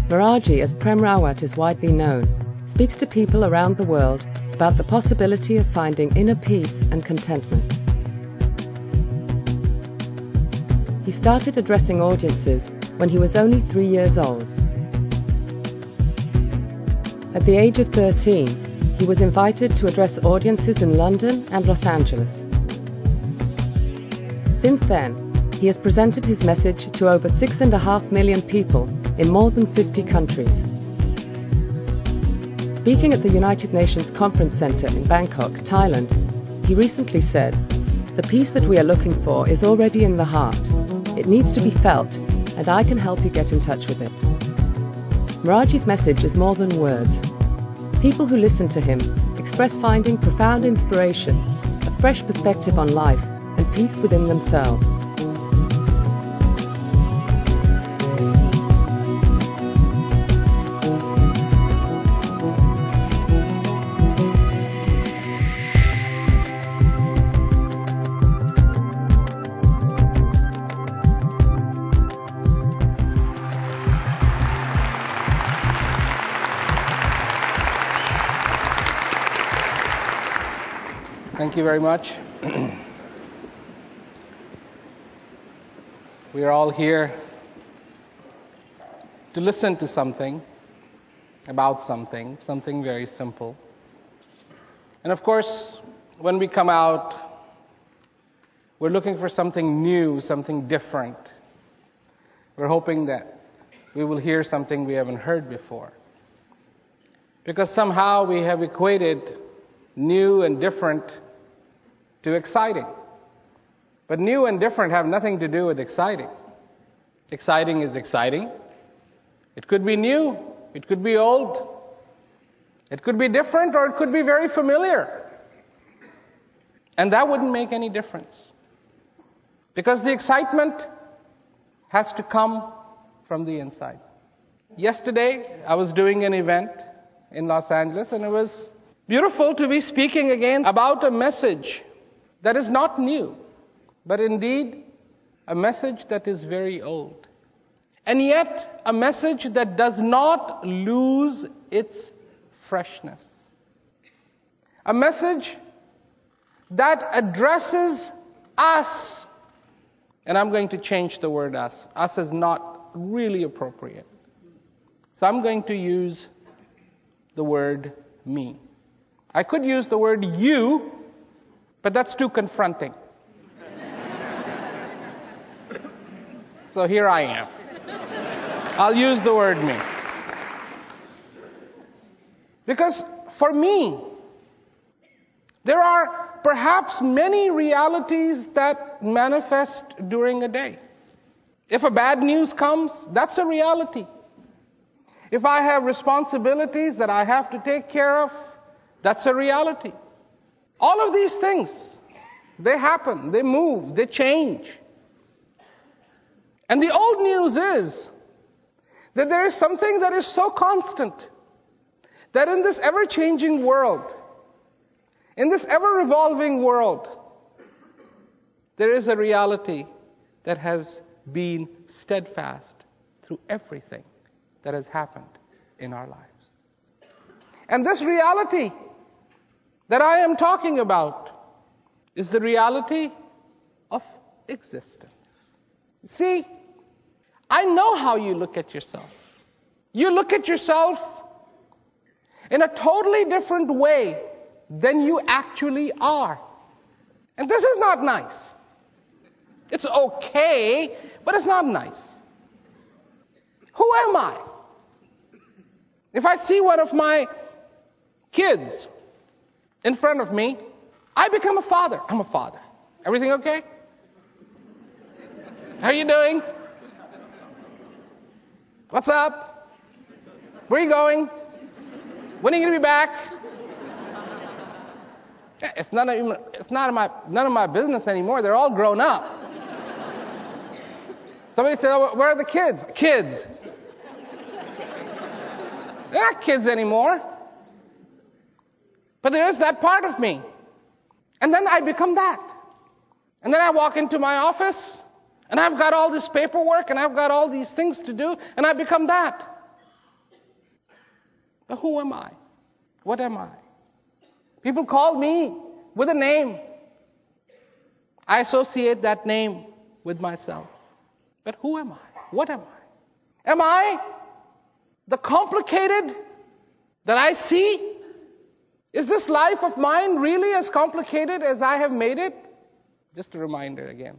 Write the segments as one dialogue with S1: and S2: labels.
S1: Meraji, as Prem Rawat is widely known, speaks to people around the world about the possibility of finding inner peace and contentment. He started addressing audiences when he was only 3 years old. At the age of 13, he was invited to address audiences in London and Los Angeles. Since then, he has presented his message to over 6.5 million people in more than 50 countries. Speaking at the United Nations Conference Center in Bangkok, Thailand, he recently said, "The peace that we are looking for is already in the heart. It needs to be felt, and I can help you get in touch with it." Meraji's message is more than words. People who listen to him express finding profound inspiration, a fresh perspective on life, and peace within themselves.
S2: Thank you very much. We are all here to listen to something, about something very simple. And of course, when we come out, we're looking for something new, something different. We're hoping that we will hear something we haven't heard before. Because somehow we have equated new and different to exciting. But new and different have nothing to do with exciting. Exciting is exciting. It could be new, it could be old, it could be different, or it could be very familiar. And that wouldn't make any difference. Because the excitement has to come from the inside. Yesterday, I was doing an event in Los Angeles, and it was beautiful to be speaking again about a message that is not new, but indeed a message that is very old. And yet a message that does not lose its freshness. A message that addresses us. And I'm going to change the word us. Us is not really appropriate. So I'm going to use the word me. I could use the word you, but that's too confronting. So here I am. I'll use the word me. Because for me, there are perhaps many realities that manifest during a day. If a bad news comes, that's a reality. If I have responsibilities that I have to take care of, that's a reality. All of these things, they happen, they move, they change. And the old news is that there is something that is so constant that in this ever-changing world, in this ever-revolving world, there is a reality that has been steadfast through everything that has happened in our lives. And this reality that I am talking about is the reality of existence. See, I know how you look at yourself. You look at yourself in a totally different way than you actually are. And this is not nice. It's okay, but it's not nice. Who am I? If I see one of my kids in front of me, I become a father. I'm a father. Everything okay? How are you doing? What's up? Where are you going? When are you going to be back? It's none of my business anymore. They're all grown up. Somebody said, "Oh, where are the kids?" Kids. They're not kids anymore. But there is that part of me. And then I become that. And then I walk into my office, and I've got all this paperwork, and I've got all these things to do, and I become that. But who am I? What am I? People call me with a name. I associate that name with myself. But who am I? What am I? Am I the complicated that I see? Is this life of mine really as complicated as I have made it? Just a reminder again.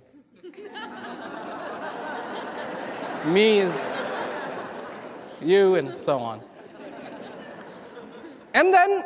S2: Me is you and so on. And then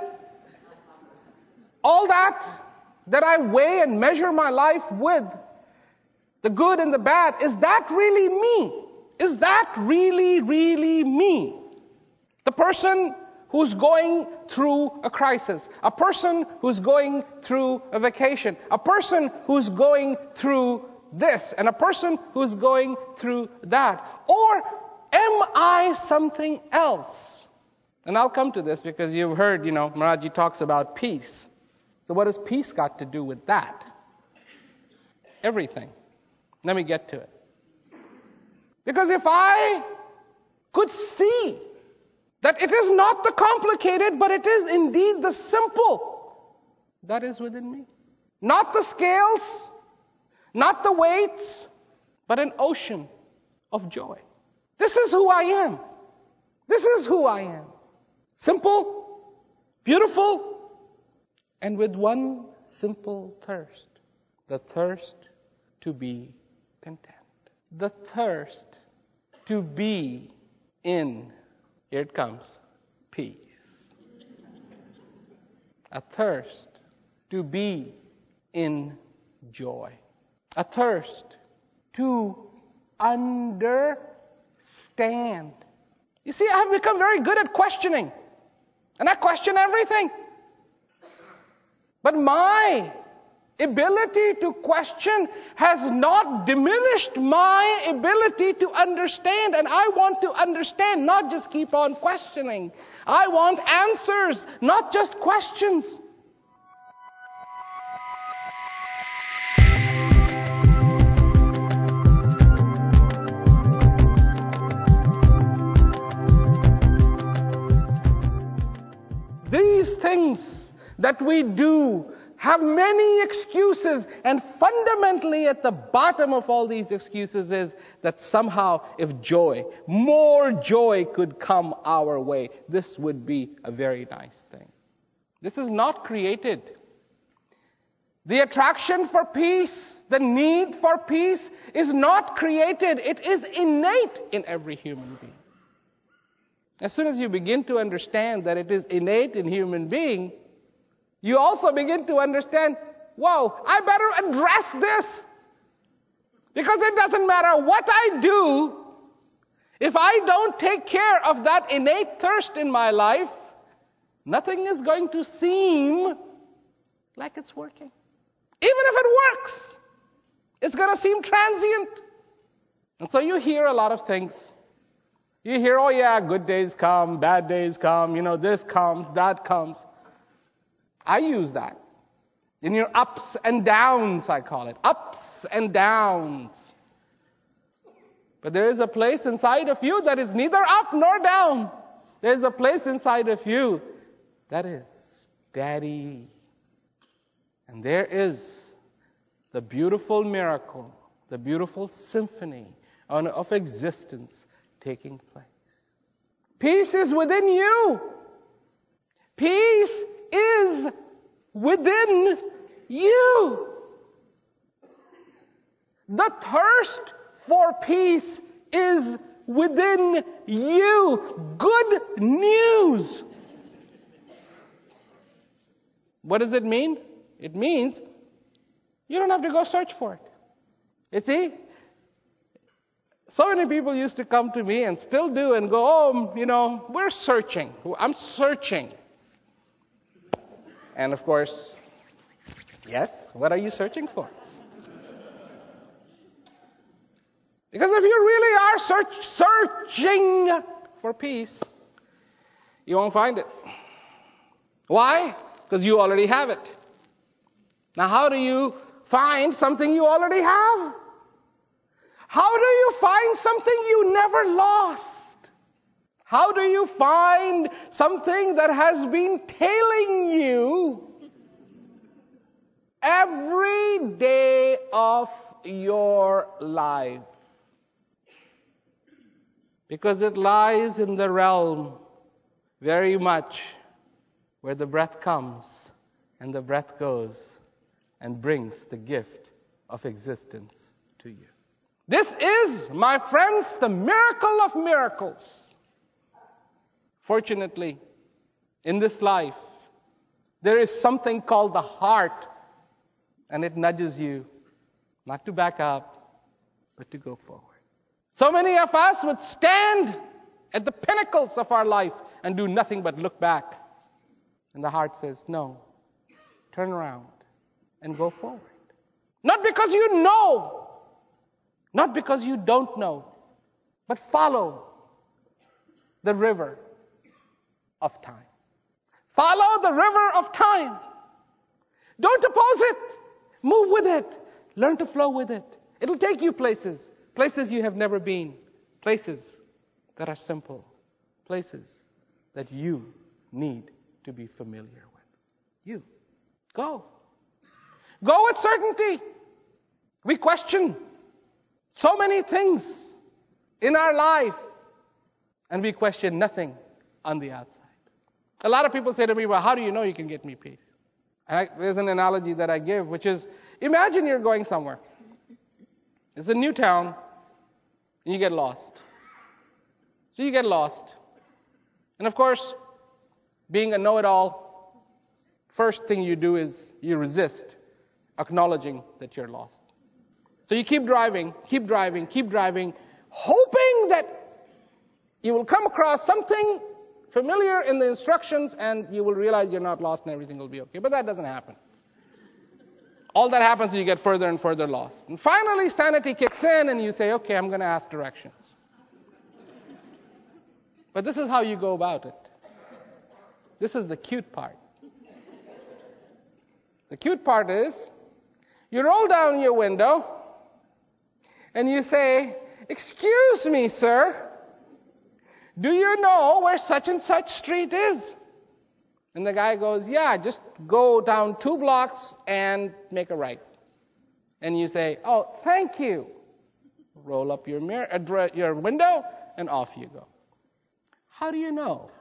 S2: all that I weigh and measure my life with, the good and the bad, is that really me? Is that really me? The person who's going through a crisis, a person who's going through a vacation, a person who's going through this, and a person who's going through that. Or am I something else? And I'll come to this because you've heard, Maharaji talks about peace. So what has peace got to do with that? Everything. Let me get to it. Because if I could see that it is not the complicated, but it is indeed the simple that is within me. Not the scales, not the weights, but an ocean of joy. This is who I am. This is who I am. Simple, beautiful, and with one simple thirst. The thirst to be content. The thirst to be in, here it comes, peace. A thirst to be in joy. A thirst to understand. You see, I have become very good at questioning. And I question everything. But my ability to question has not diminished my ability to understand. And I want to understand, not just keep on questioning. I want answers, not just questions. These things that we do have many excuses, and fundamentally at the bottom of all these excuses is that somehow if more joy could come our way, this would be a very nice thing. This is not created. The attraction for peace, the need for peace is not created. It is innate in every human being. As soon as you begin to understand that it is innate in human being, you also begin to understand, whoa, I better address this. Because it doesn't matter what I do, if I don't take care of that innate thirst in my life, nothing is going to seem like it's working. Even if it works, it's going to seem transient. And so you hear a lot of things. You hear, oh yeah, good days come, bad days come, this comes, that comes. I use that. In your ups and downs, I call it. Ups and downs. But there is a place inside of you that is neither up nor down. There is a place inside of you that is Daddy. And there is the beautiful miracle, the beautiful symphony of existence taking place. Peace is within you. Peace is within you. The thirst for peace is within you. Good news. What does it mean? It means you don't have to go search for it. You see? So many people used to come to me and still do and go, oh, we're searching. I'm searching. And of course, yes, what are you searching for? Because if you really are searching for peace, you won't find it. Why? Because you already have it. Now, how do you find something you already have? How do you find something you never lost? How do you find something that has been tailing you every day of your life? Because it lies in the realm very much where the breath comes and the breath goes and brings the gift of existence to you. This is, my friends, the miracle of miracles. Fortunately, in this life, there is something called the heart, and it nudges you not to back up, but to go forward. So many of us would stand at the pinnacles of our life and do nothing but look back. And the heart says, no, turn around and go forward. Not because you know, not because you don't know, but follow the river of time. Follow the river of time. Don't oppose it. Move with it. Learn to flow with it. It'll take you places you have never been, places that are simple, places that you need to be familiar with. You. Go. Go with certainty. We question so many things in our life, and we question nothing on the outside. A lot of people say to me, well, how do you know you can get me peace? There's an analogy that I give, which is, imagine you're going somewhere. It's a new town, and you get lost. So you get lost. And of course, being a know-it-all, first thing you do is you resist acknowledging that you're lost. So you keep driving, hoping that you will come across something familiar in the instructions and you will realize you're not lost and everything will be okay. But that doesn't happen. All that happens is you get further and further lost. And finally, sanity kicks in and you say, okay, I'm going to ask directions. But this is how you go about it. This is the cute part. The cute part is, you roll down your window and you say, excuse me, sir, do you know where such and such street is? And the guy goes, yeah, just go down 2 blocks and make a right. And you say, oh, thank you. Roll up your window and off you go. How do you know?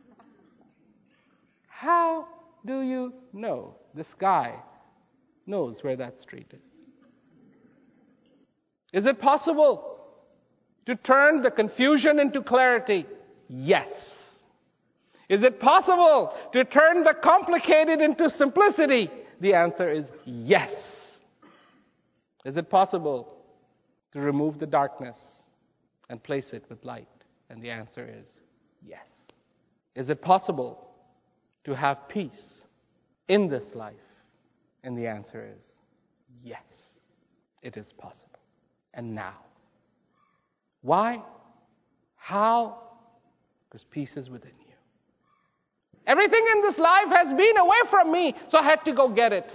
S2: How do you know this guy knows where that street is? Is it possible to turn the confusion into clarity? Yes. Is it possible to turn the complicated into simplicity? The answer is yes. Is it possible to remove the darkness and place it with light? And the answer is yes. Is it possible to have peace in this life? And the answer is yes, it is possible. And now. Why? How? Because peace is within you. Everything in this life has been away from me, so I had to go get it.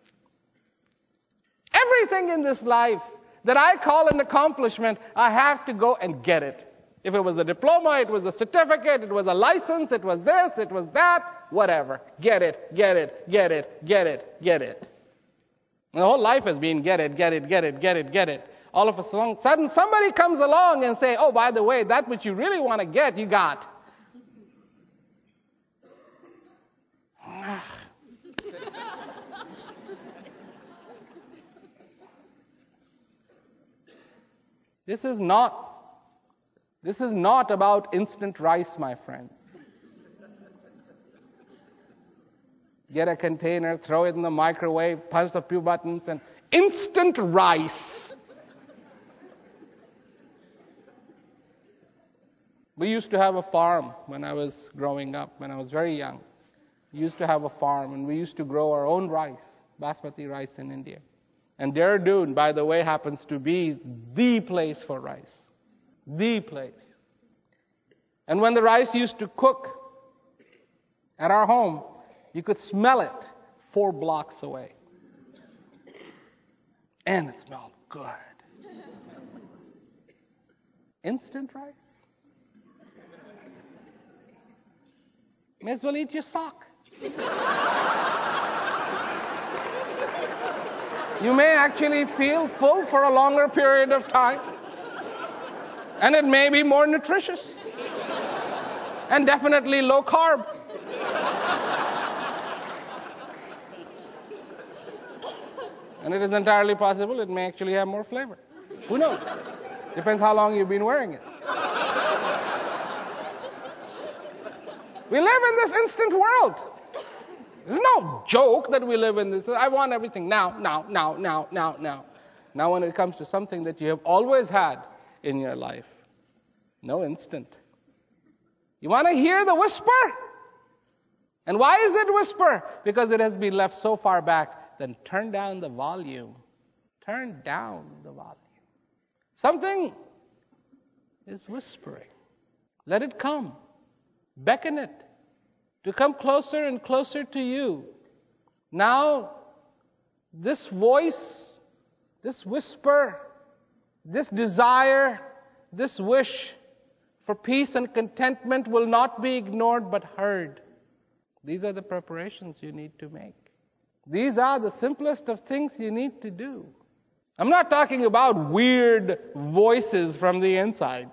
S2: Everything in this life that I call an accomplishment, I have to go and get it. If it was a diploma, it was a certificate, it was a license, it was this, it was that, whatever. Get it, get it, get it, get it, get it. And the whole life has been get it, get it, get it, get it, get it. All of a sudden, somebody comes along and say, oh, by the way, that which you really want to get, you got. This is not about instant rice, my friends. Get a container, throw it in the microwave, punch a few buttons, and instant rice. We used to have a farm when I was growing up, when I was very young. We used to have a farm, and we used to grow our own rice, basmati rice in India. And Dehradun, by the way, happens to be the place for rice. The place. And when the rice used to cook at our home, you could smell it 4 blocks away. And it smelled good. Instant rice? may as well eat your sock. You may actually feel full for a longer period of time. And it may be more nutritious. And definitely low carb. And it is entirely possible it may actually have more flavor. Who knows? Depends how long you've been wearing it. We live in this instant world. It's no joke that we live in this. I want everything now. Now when it comes to something that you have always had in your life, no instant. You want to hear the whisper? And why is it whisper? Because it has been left so far back. Then turn down the volume. Turn down the volume. Something is whispering. Let it come. Beckon it to come closer and closer to you. Now, this voice, this whisper, this desire, this wish for peace and contentment will not be ignored but heard. These are the preparations you need to make. These are the simplest of things you need to do. I'm not talking about weird voices from the inside.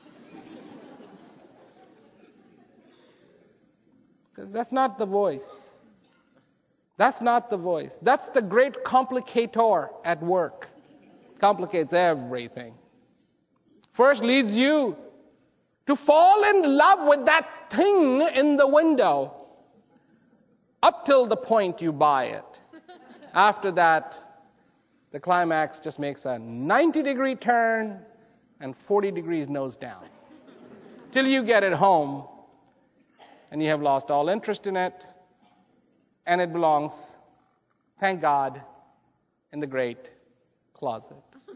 S2: Because that's not the voice. That's not the voice. That's the great complicator at work. Complicates everything. First leads you to fall in love with that thing in the window. Up till the point you buy it. After that, the climax just makes a 90-degree turn and 40 degrees nose down. Till you get it home and you have lost all interest in it, and it belongs, thank God, in the great closet.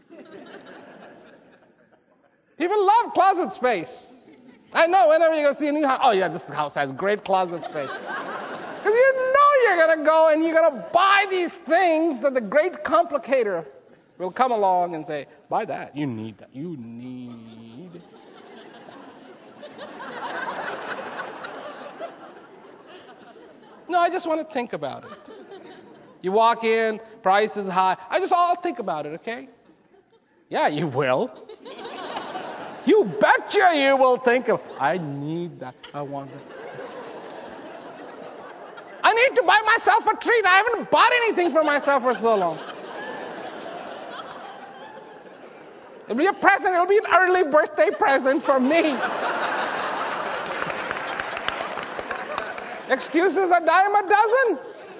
S2: People love closet space. I know, whenever you go see a new house, oh yeah, this house has great closet space. Because you know you're going to go and you're going to buy these things that the great complicator will come along and say, buy that. You need that. You need. No, I just want to think about it. You walk in, price is high. I'll think about it, okay? Yeah, you will. You betcha you will think of, I need that. I want it. I need to buy myself a treat. I haven't bought anything for myself for so long. It'll be a present. It'll be an early birthday present for me. Excuses a dime a dozen.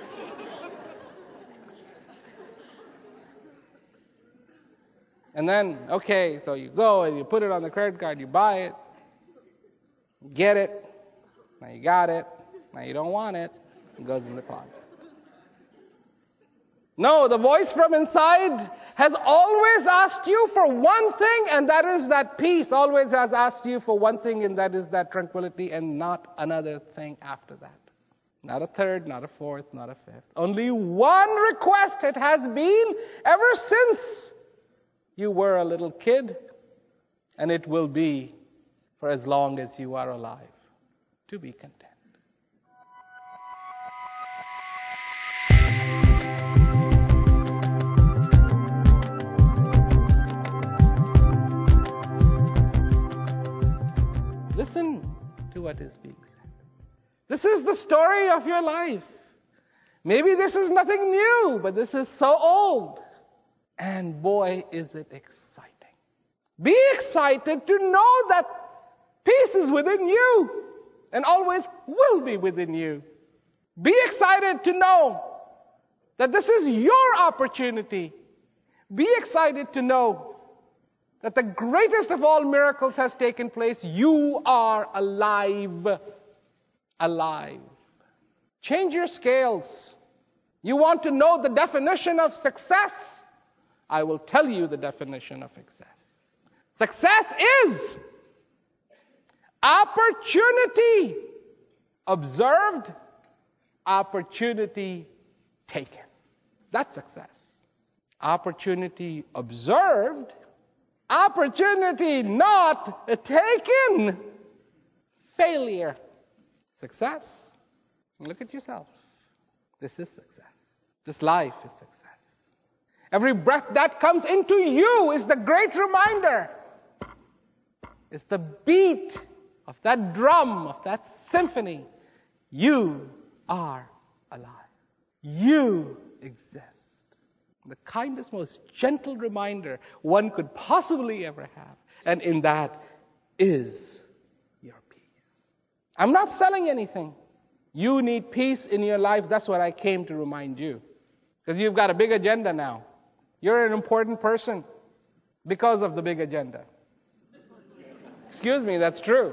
S2: And then, okay, so you go and you put it on the credit card, you buy it, you get it, now you got it, now you don't want it, it goes in the closet. No, the voice from inside has always asked you for one thing, and that is that peace. Always has asked you for one thing, and that is that tranquility, and not another thing after that. Not a third, not a fourth, not a fifth. Only one request it has been ever since you were a little kid, and it will be for as long as you are alive, to be content. Listen to what is being said. This is the story of your life. Maybe this is nothing new, but this is so old. And boy, is it exciting. Be excited to know that peace is within you and always will be within you. Be excited to know that this is your opportunity. Be excited to know that the greatest of all miracles has taken place. You are alive. Alive. Change your scales. You want to know the definition of success? I will tell you the definition of success. Success is opportunity observed, opportunity taken. That's success. Opportunity observed, opportunity not taken. Failure. Success. Look at yourself. This is success. This life is success. Every breath that comes into you is the great reminder. It's the beat of that drum, of that symphony. You are alive. You exist. The kindest, most gentle reminder one could possibly ever have. And in that is your peace. I'm not selling anything. You need peace in your life. That's what I came to remind you. Because you've got a big agenda now. You're an important person because of the big agenda. Excuse me, that's true.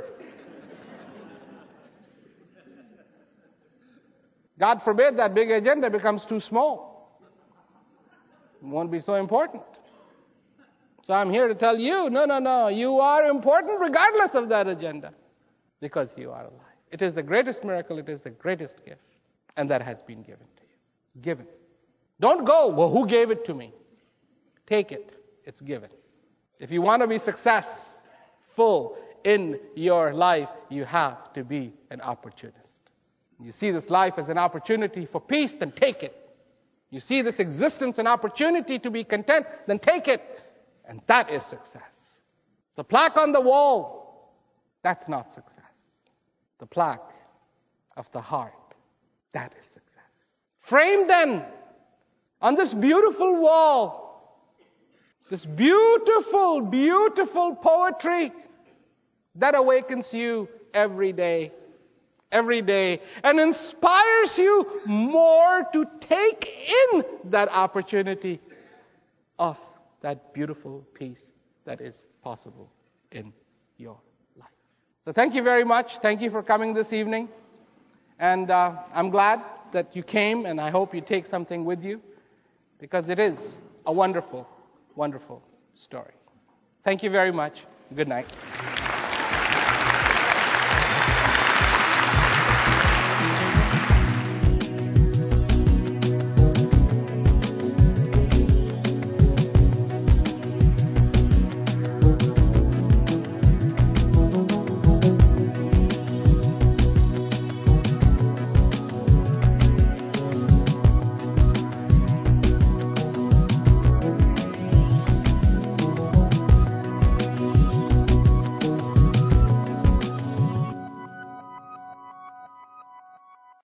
S2: God forbid that big agenda becomes too small. It won't be so important. So I'm here to tell you, no, you are important regardless of that agenda. Because you are alive. It is the greatest miracle, it is the greatest gift. And that has been given to you. Given. Don't go, well, who gave it to me? Take it. It's given. If you want to be successful in your life, you have to be an opportunist. You see this life as an opportunity for peace, then take it. You see this existence an opportunity to be content, then take it. And that is success. The plaque on the wall, that's not success. The plaque of the heart, that is success. Framed then on this beautiful wall, this beautiful, beautiful poetry that awakens you every day, and inspires you more to take in that opportunity of that beautiful peace that is possible in your life. So thank you very much. Thank you for coming this evening. And I'm glad that you came, and I hope you take something with you, because it is a wonderful, wonderful story. Thank you very much. Good night.